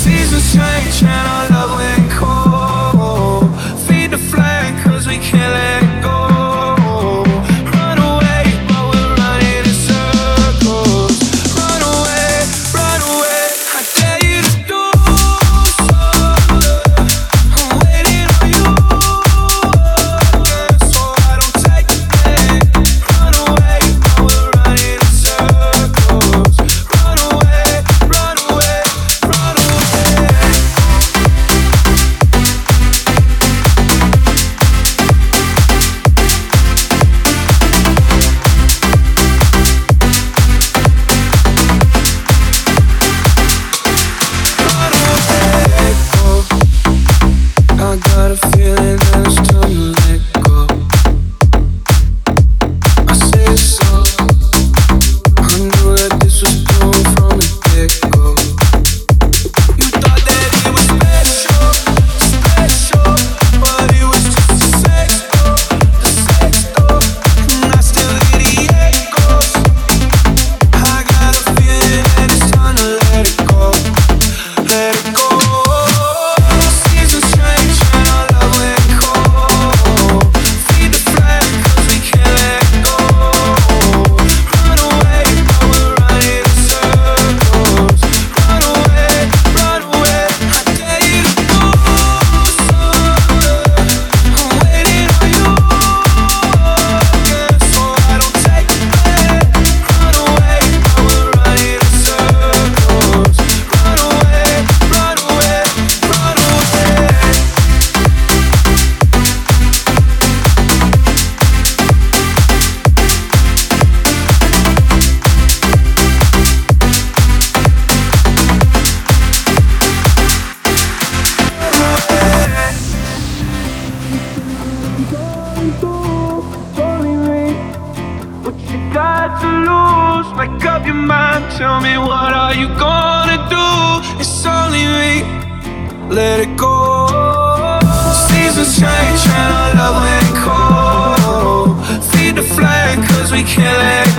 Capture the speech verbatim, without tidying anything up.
Seasons change and our love went cold. Feed the flame cause we can't let go. Run away but we're running in circles. Run away, run away, I dare you to do so. I'm waiting on you again, so I don't take it back. Run away but we're running in circles. Run away, run away, run away. I got a feeling that it's time to let go. I said so. I knew that this was going from the get-go. You thought that it was special, special, but it was just a sex door, the sex door, and I still hear the echoes. I got a feeling that it's time to let it go, let it go. Seasons change and our love went cold. Feed the flame cause we can't let go. Run away but we're running in circles. Run away, run away, I dare you to do so. I'm waiting on you again, so I don't take it back. Run away but we're running in circles. Run away, run away, run away. What you got to lose? Make up your mind, tell me what are you gonna do? It's only me, let it go. Seasons change and our love went cold. Feed the flame cause we can't let